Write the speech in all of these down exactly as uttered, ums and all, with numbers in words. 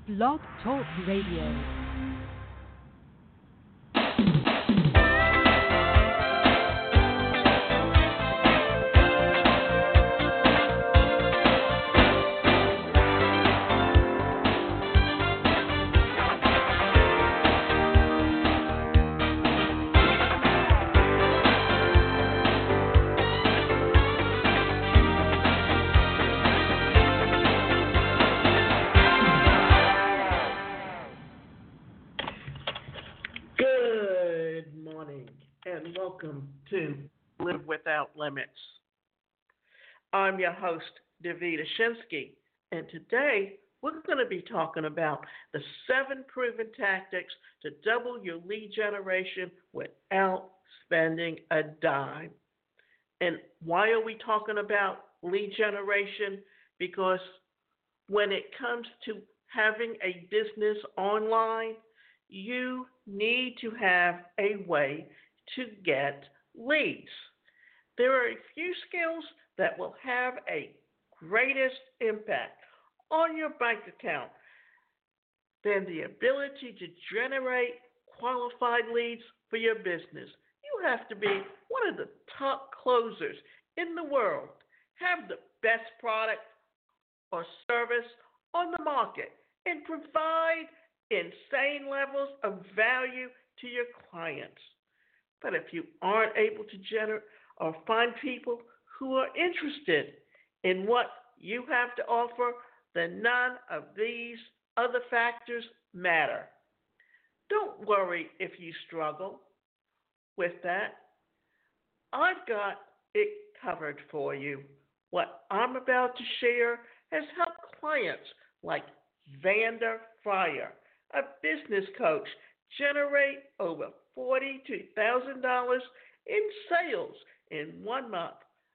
Blog Talk Radio. Welcome to Live Without Limits. I'm your host, Davida Shinsky, and today we're going to be talking about the seven proven tactics to double your lead generation without spending a dime. And why are we talking about lead generation? Because when it comes to having a business online, you need to have a way to get leads. There are a few skills that will have a greatest impact on your bank account than the ability to generate qualified leads for your business. You have to be one of the top closers in the world, have the best product or service on the market, and provide insane levels of value to your clients. But if you aren't able to generate or find people who are interested in what you have to offer, then none of these other factors matter. Don't worry if you struggle with that. I've got it covered for you. What I'm about to share has helped clients like Vander Fryer, a business coach, generate over forty-two thousand dollars in sales in one month.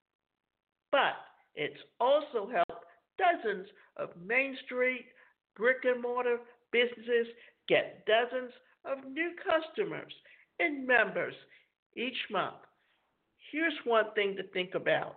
But it's also helped dozens of Main Street brick and mortar businesses get dozens of new customers and members each month. Here's one thing to think about.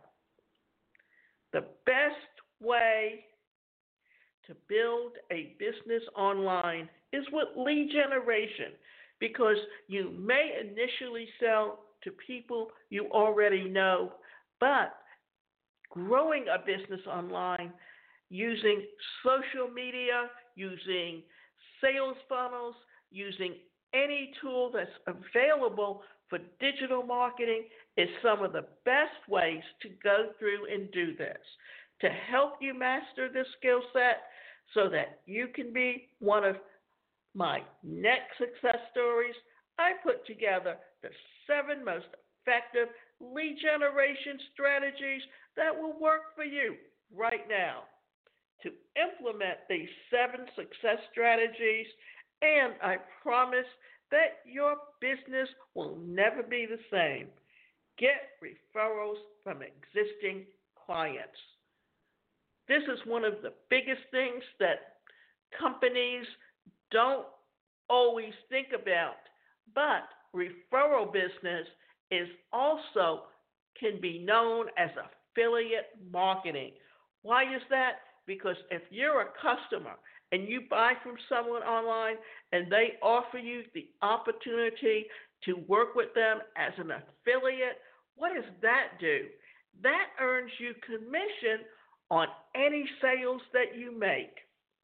The best way to build a business online is with lead generation, because you may initially sell to people you already know, but growing a business online using social media, using sales funnels, using any tool that's available for digital marketing is some of the best ways to go through and do this. To help you master this skill set so that you can be one of my next success stories, I put together the seven most effective lead generation strategies that will work for you right now. To implement these seven success strategies, and I promise that your business will never be the same. Get referrals from existing clients. This is one of the biggest things that companies don't always think about, but referral business is also can be known as affiliate marketing. Why is that? Because if you're a customer and you buy from someone online and they offer you the opportunity to work with them as an affiliate, what does that do? That earns you commission on any sales that you make.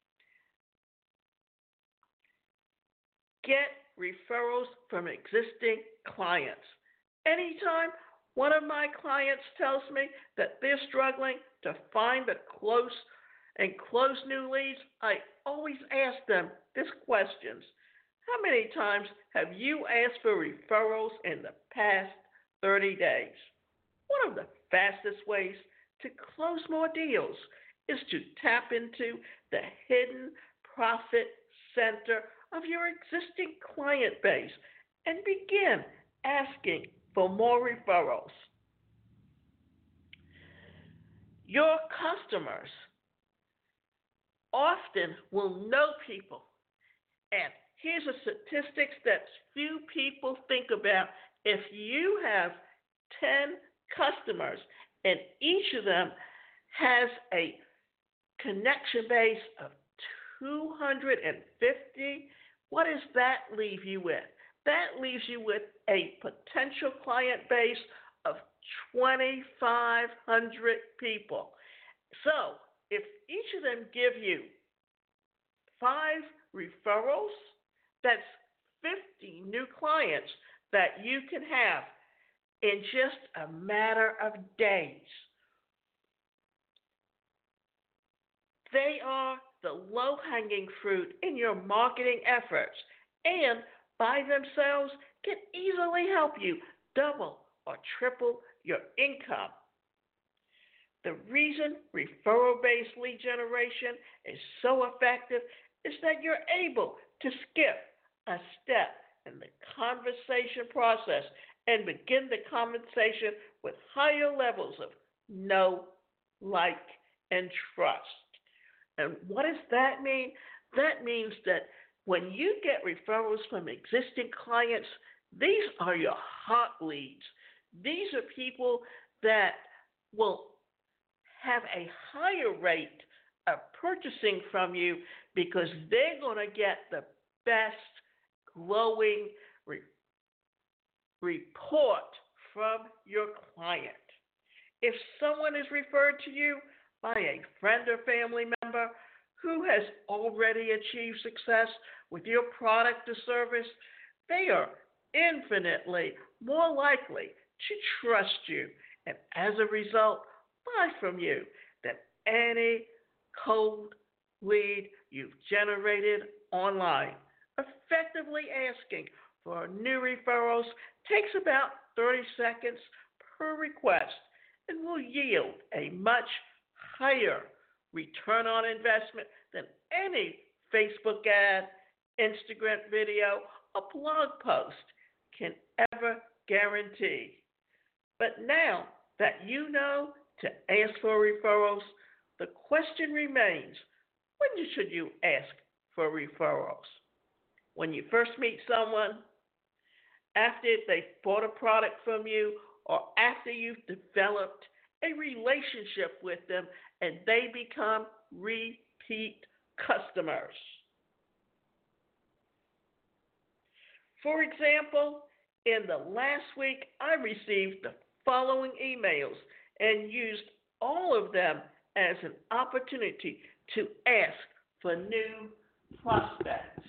Get referrals from existing clients. Anytime one of my clients tells me that they're struggling to find a close and close new leads, I always ask them this question. How many times have you asked for referrals in the past thirty days? One of the fastest ways to close more deals is to tap into the hidden profit center of your existing client base and begin asking for more referrals. Your customers often will know people, and here's a statistics that few people think about. If you have ten customers and each of them has a connection base of two hundred fifty, what does that leave you with? That leaves you with a potential client base of twenty-five hundred people. So if each of them give you five referrals, that's fifty new clients that you can have in just a matter of days. They are the low-hanging fruit in your marketing efforts, and by themselves can easily help you double or triple your income. The reason referral-based lead generation is so effective is that you're able to skip a step in the conversation process and begin the conversation with higher levels of know, like, and trust. And what does that mean? That means that when you get referrals from existing clients, these are your hot leads. These are people that will have a higher rate of purchasing from you because they're going to get the best glowing re- report from your client. If someone is referred to you by a friend or family member who has already achieved success with your product or service, they are infinitely more likely to trust you and as a result buy from you than any cold lead you've generated online. Effectively asking for new referrals takes about thirty seconds per request and will yield a much higher return on investment than any Facebook ad, Instagram video, or blog post can ever guarantee. But now that you know to ask for referrals, the question remains, when should you ask for referrals? When you first meet someone, after they've bought a product from you, or after you've developed a relationship with them and they become repeat customers. For example, in the last week, I received the following emails and used all of them as an opportunity to ask for new prospects.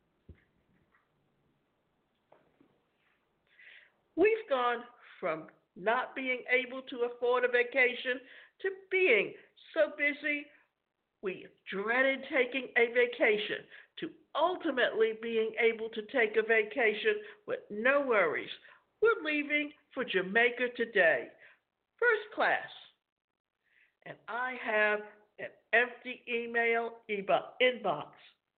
We've gone from not being able to afford a vacation to being so busy we dreaded taking a vacation to ultimately being able to take a vacation with no worries. We're leaving for Jamaica today, first class. And I have an empty email inbox.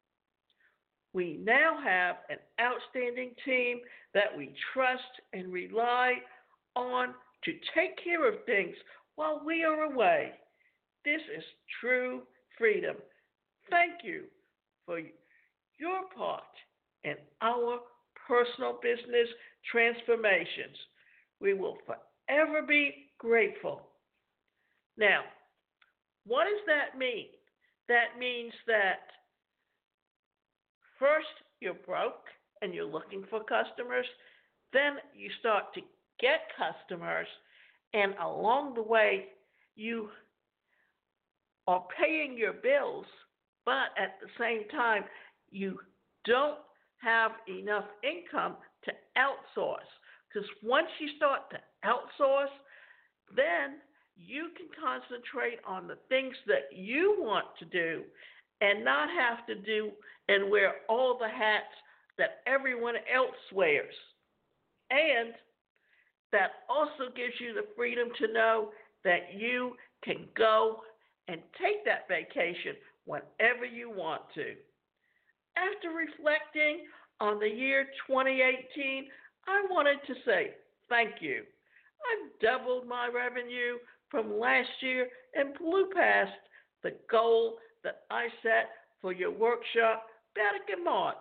We now have an outstanding team that we trust and rely on to take care of things while we are away. This is true freedom. Thank you for your part in our personal business transformations. We will forever be grateful. Now, what does that mean? That means that first you're broke and you're looking for customers. Then you start to get customers, and along the way you are paying your bills, but at the same time you don't have enough income to outsource. Because once you start to outsource, then you can concentrate on the things that you want to do and not have to do and wear all the hats that everyone else wears. And that also gives you the freedom to know that you can go and take that vacation whenever you want to. After reflecting on the year twenty eighteen, I wanted to say thank you. I've doubled my revenue from last year and blew past the goal that I set for your workshop back in March.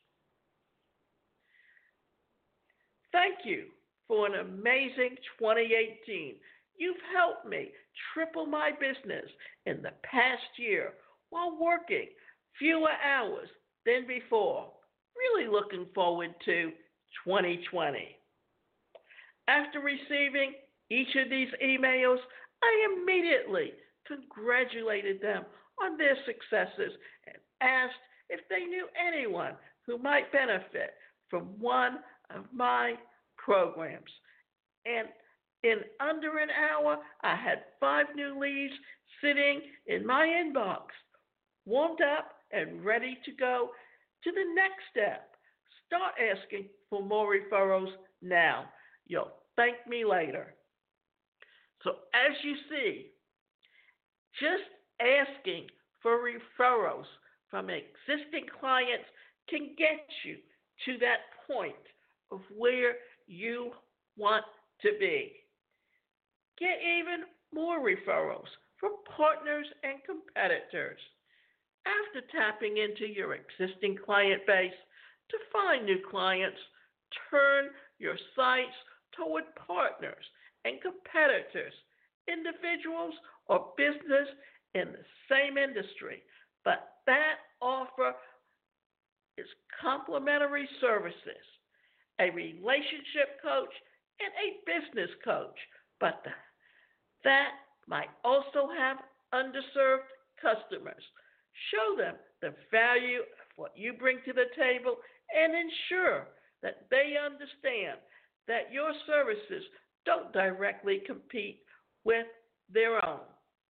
Thank you for an amazing twenty eighteen. You've helped me triple my business in the past year while working fewer hours than before. Really looking forward to twenty twenty. After receiving each of these emails, I immediately congratulated them on their successes and asked if they knew anyone who might benefit from one of my programs. And in under an hour, I had five new leads sitting in my inbox, warmed up and ready to go to the next step. Start asking for more referrals now. You'll thank me later. So as you see, just asking for referrals from existing clients can get you to that point of where you want to be. Get even more referrals from partners and competitors. After tapping into your existing client base to find new clients, turn your sights toward partners and competitors, individuals or business in the same industry, but that offer is complementary services, a relationship coach and a business coach, but the, that might also have underserved customers. Show them the value of what you bring to the table and ensure that they understand that your services don't directly compete with their own.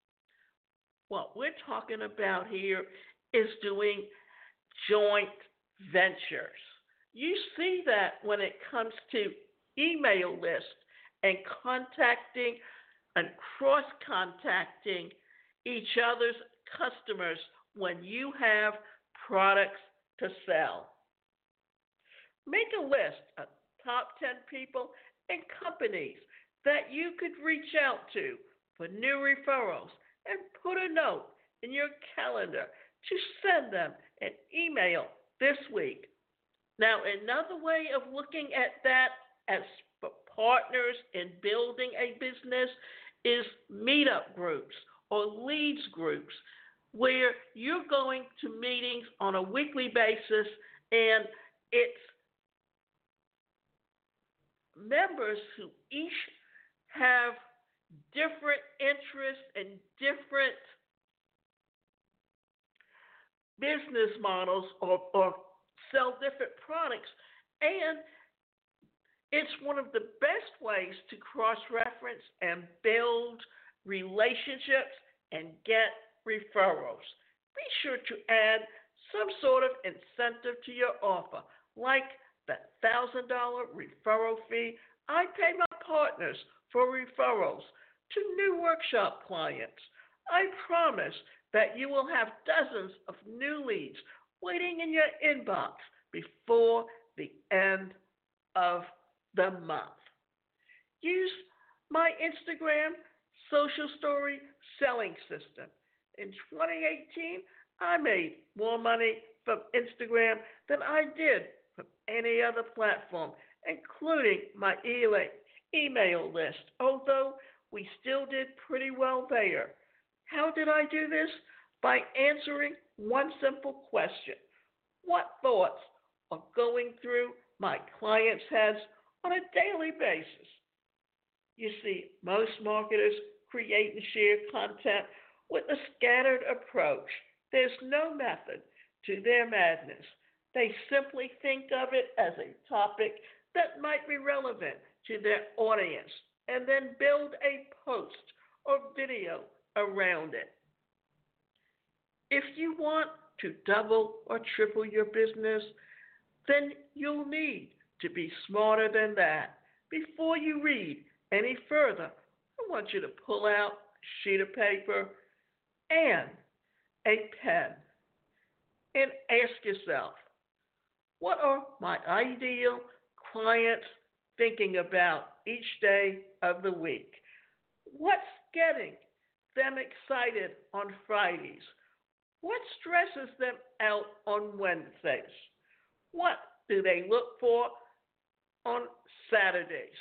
What we're talking about here is doing joint ventures. You see that when it comes to email lists and contacting and cross-contacting each other's customers when you have products to sell. Make a list of top ten people and companies that you could reach out to for new referrals and put a note in your calendar to send them an email this week. Now, another way of looking at that as partners in building a business is meetup groups or leads groups where you're going to meetings on a weekly basis and it's members who each have different interests and different business models or, or sell different products. And it's one of the best ways to cross-reference and build relationships and get referrals. Be sure to add some sort of incentive to your offer, like the one thousand dollars referral fee I pay my partners for referrals to new workshop clients. I promise that you will have dozens of new leads waiting in your inbox before the end of the month. Use my Instagram social story selling system. In twenty eighteen, I made more money from Instagram than I did from any other platform, including my email list, although we still did pretty well there. How did I do this? By answering one simple question. What thoughts are going through my clients' heads on a daily basis? You see, most marketers create and share content with a scattered approach. There's no method to their madness. They simply think of it as a topic that might be relevant to their audience and then build a post or video around it. If you want to double or triple your business, then you'll need to be smarter than that. Before you read any further, I want you to pull out a sheet of paper and a pen and ask yourself, what are my ideal clients thinking about each day of the week? What's getting them excited on Fridays? What stresses them out on Wednesdays? What do they look for on Saturdays?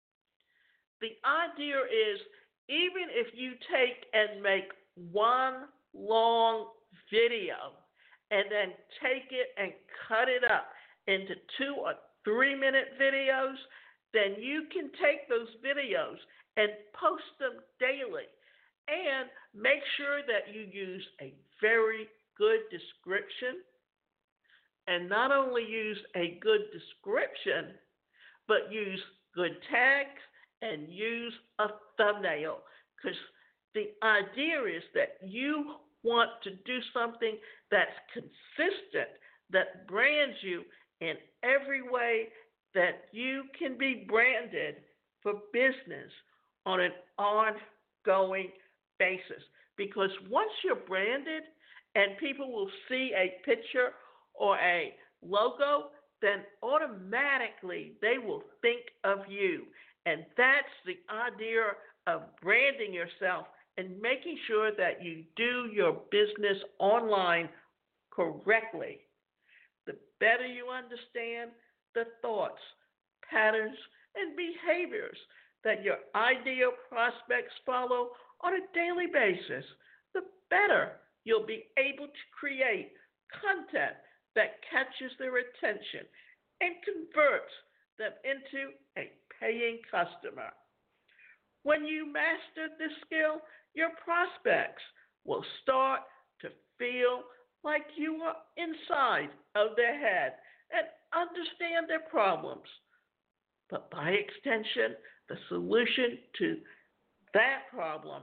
The idea is, even if you take and make one long video and then take it and cut it up into two or three minute videos, then you can take those videos and post them daily. And make sure that you use a very good description. And not only use a good description, but use good tags and use a thumbnail. Because the idea is that you want to do something that's consistent, that brands you in every way that you can be branded for business on an ongoing basis. Because once you're branded and people will see a picture or a logo, then automatically they will think of you. And that's the idea of branding yourself and making sure that you do your business online correctly. The better you understand the thoughts, patterns, and behaviors that your ideal prospects follow on a daily basis, the better you'll be able to create content that catches their attention and converts them into a paying customer. When you master this skill, your prospects will start to feel like you are inside of their head and understand their problems. But by extension, the solution to that problem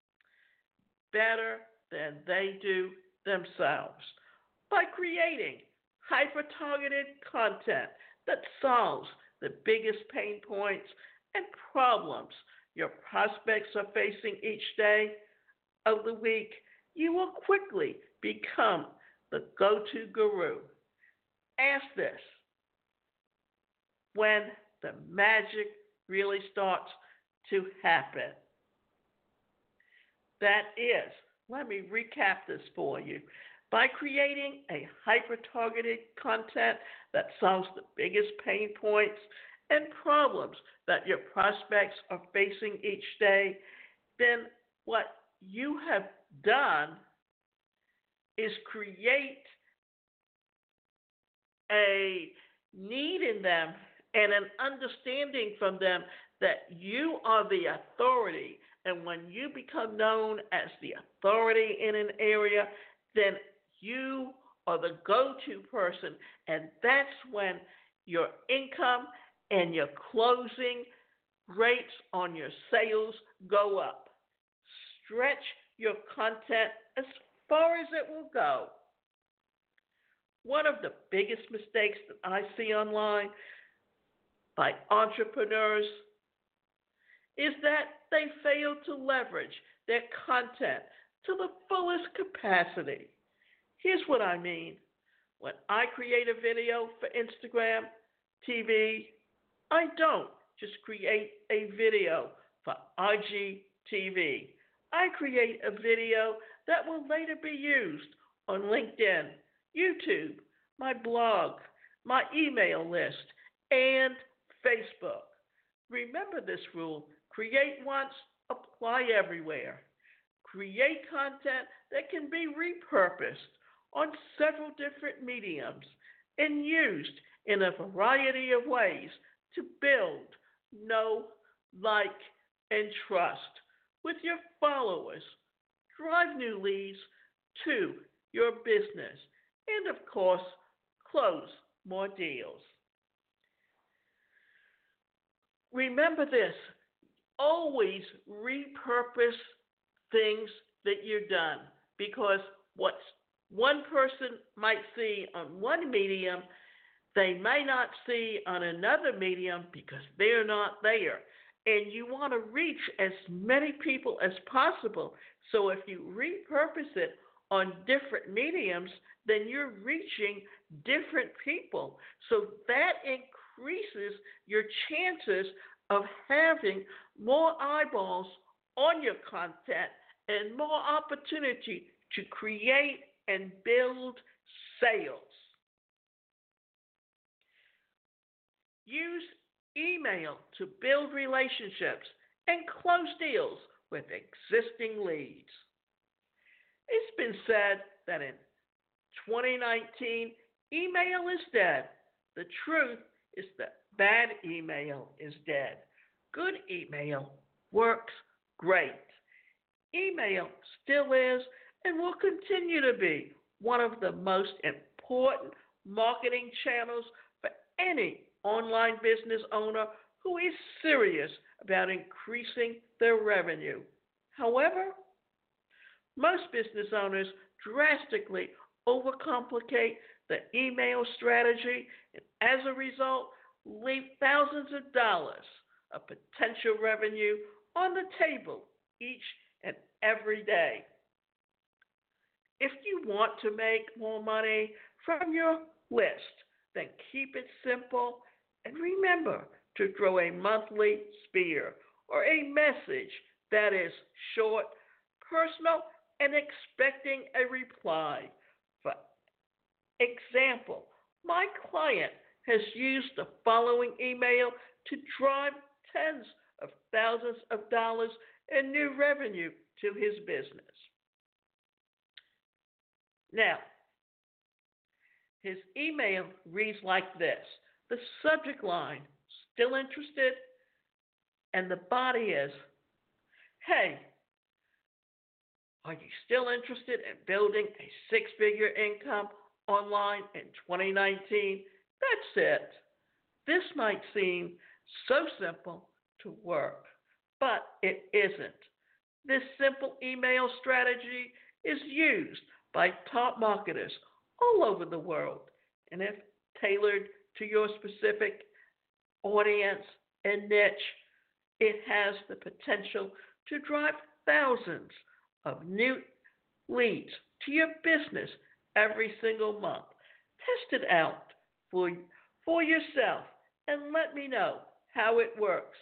better than they do themselves by creating hyper-targeted content that solves the biggest pain points and problems your prospects are facing each day of the week. You will quickly become the go-to guru. Ask this: when the magic really starts to happen. That is, let me recap this for you. By creating a hyper-targeted content that solves the biggest pain points and problems that your prospects are facing each day, then what you have done is create a need in them and an understanding from them that you are the authority. And when you become known as the authority in an area, then you are the go-to person. And that's when your income and your closing rates on your sales go up. Stretch your content as far as it will go. One of the biggest mistakes that I see online by entrepreneurs is that they fail to leverage their content to the fullest capacity. Here's what I mean. When I create a video for Instagram T V, I don't just create a video for I G T V. I create a video that will later be used on LinkedIn, YouTube, my blog, my email list, and Facebook. Remember this rule: create once, apply everywhere. Create content that can be repurposed on several different mediums and used in a variety of ways to build, know, like, and trust with your followers. Drive new leads to your business and, of course, close more deals. Remember this: always repurpose things that you're done, because what one person might see on one medium, they may not see on another medium because they're not there. And you want to reach as many people as possible. So if you repurpose it on different mediums, then you're reaching different people. So that increases your chances of having more eyeballs on your content and more opportunity to create and build sales. Use email to build relationships and close deals with existing leads. It's been said that in twenty nineteen, email is dead. The truth is that bad email is dead. Good email works great. Email still is and will continue to be one of the most important marketing channels for any online business owner who is serious about increasing their revenue. However, most business owners drastically overcomplicate the email strategy and as a result leave thousands of dollars of potential revenue on the table each and every day. If you want to make more money from your list, then keep it simple and remember to throw a monthly spear or a message that is short, personal, and expecting a reply. For example, my client has used the following email to drive tens of thousands of dollars in new revenue to his business. Now, his email reads like this. The subject line, still interested? And the body is, hey, are you still interested in building a six-figure income online in twenty nineteen? That's it. This might seem so simple to work, but it isn't. This simple email strategy is used by top marketers all over the world, and if tailored to your specific audience and niche, it has the potential to drive thousands of new leads to your business every single month. Test it out for, for yourself and let me know how it works.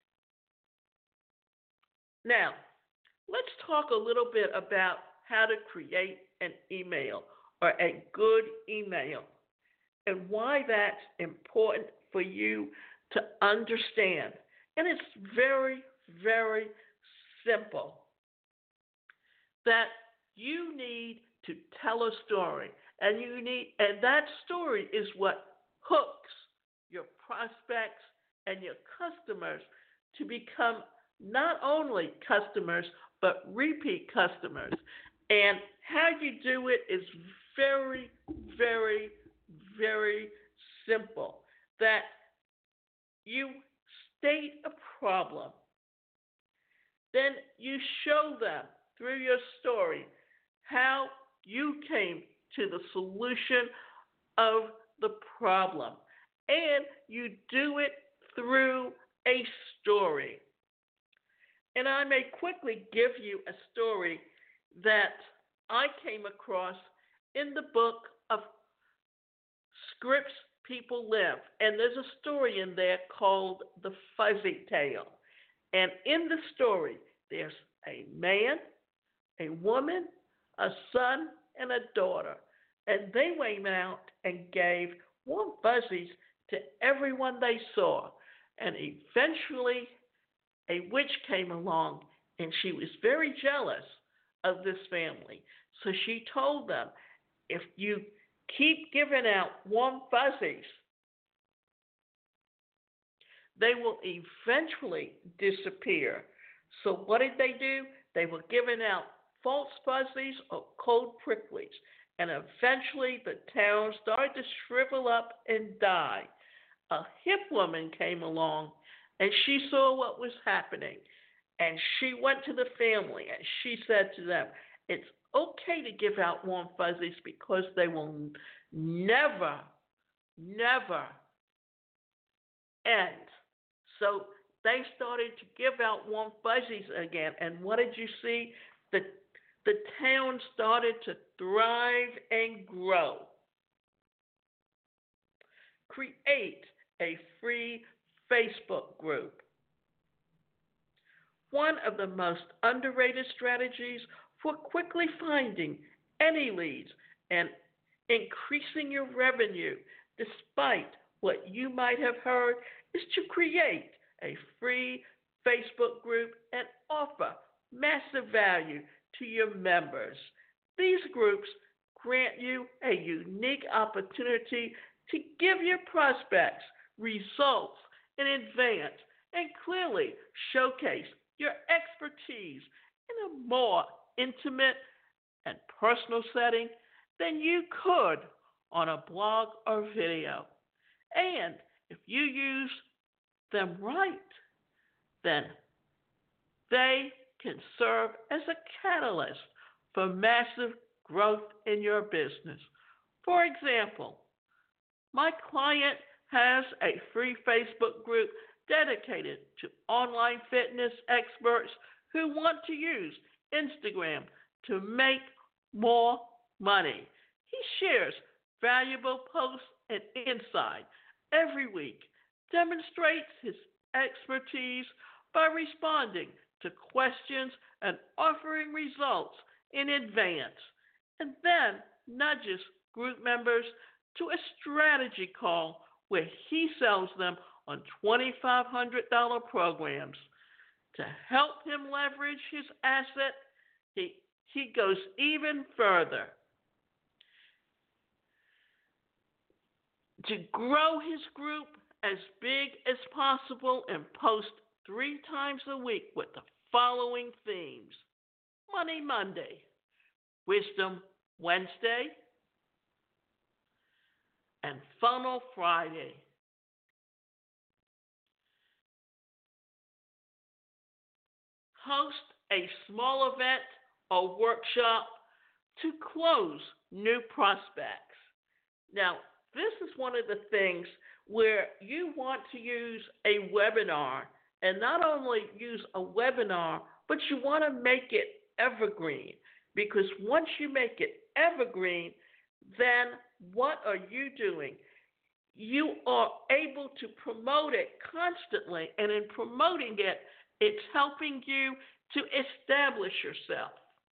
Now, let's talk a little bit about how to create an email or a good email and why that's important for you to understand. And it's very, very simple. That you need to tell a story, and you need, and that story is what hooks your prospects and your customers to become not only customers but repeat customers. And how you do it is very, very, very simple. That you state a problem, then you show them through your story how you came to the solution of the problem. And you do it through a story. And I may quickly give you a story that I came across in the book of Scripts People Live. And there's a story in there called The Fuzzy Tale. And in the story, there's a man, a woman, a son, and a daughter. And they went out and gave warm fuzzies to everyone they saw. And eventually, a witch came along, and she was very jealous of this family. So she told them, if you keep giving out warm fuzzies, they will eventually disappear. So what did they do? They were giving out false fuzzies or cold pricklies. And eventually the town started to shrivel up and die. A hip woman came along and she saw what was happening. And she went to the family and she said to them, it's okay to give out warm fuzzies because they will never, never end. So they started to give out warm fuzzies again. And what did you see? The, the town started to thrive and grow. Create a free Facebook group. One of the most underrated strategies for quickly finding any leads and increasing your revenue, despite what you might have heard, is to create a free Facebook group and offer massive value to your members. These groups grant you a unique opportunity to give your prospects results in advance and clearly showcase your expertise in a more intimate and personal setting than you could on a blog or video. And if you use them right, then they can serve as a catalyst for massive growth in your business. For example, my client has a free Facebook group dedicated to online fitness experts who want to use Instagram to make more money. He shares valuable posts and insight every week, demonstrates his expertise by responding to questions and offering results in advance, and then nudges group members to a strategy call where he sells them on twenty-five hundred dollars programs. To help him leverage his asset, he, he goes even further. To grow his group as big as possible and post three times a week with the following themes: Money Monday, Wisdom Wednesday, and Funnel Friday. Host a small event or workshop to close new prospects. Now, this is one of the things where you want to use a webinar, and not only use a webinar, but you want to make it evergreen, because once you make it evergreen, then what are you doing? You are able to promote it constantly, and in promoting it, it's helping you to establish yourself.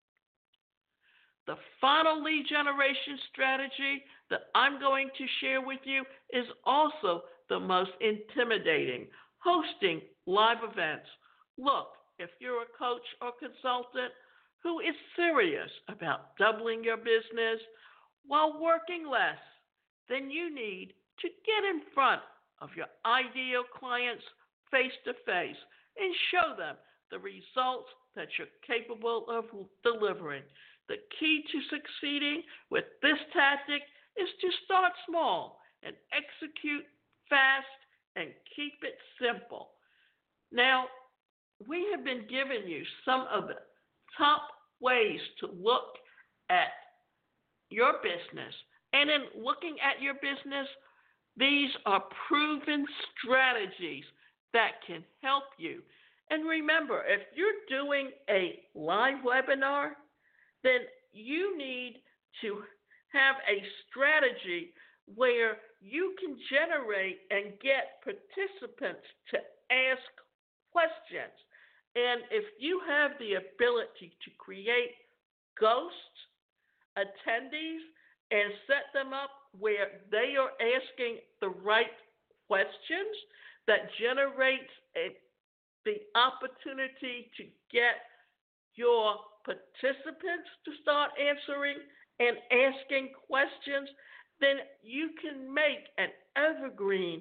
The final lead generation strategy that I'm going to share with you is also the most intimidating: hosting live events. Look, if you're a coach or consultant who is serious about doubling your business while working less, then you need to get in front of your ideal clients face to face and show them the results that you're capable of delivering. The key to succeeding with this tactic is to start small and execute fast and keep it simple. Now, we have been giving you some of the top ways to look at your business. And in looking at your business, these are proven strategies that can help you. And remember, if you're doing a live webinar, then you need to have a strategy where you can generate and get participants to ask questions. And if you have the ability to create ghost attendees and set them up where they are asking the right questions, that generates a, the opportunity to get your participants to start answering and asking questions, then you can make an evergreen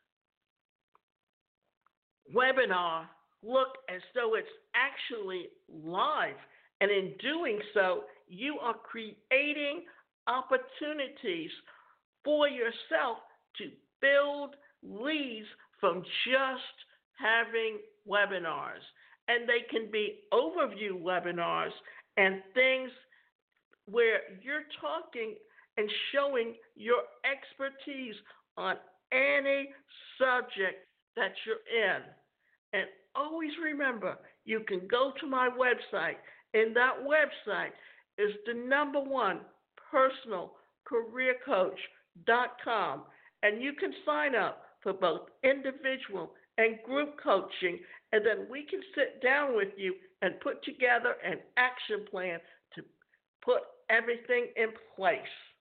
webinar look as though it's actually live. And in doing so, you are creating opportunities for yourself to build leads from just having webinars. And they can be overview webinars and things where you're talking and showing your expertise on any subject that you're in. And always remember, you can go to my website, and that website is the number one personal career coach dot com, and you can sign up for both individual and group coaching, and then we can sit down with you and put together an action plan to put everything in place.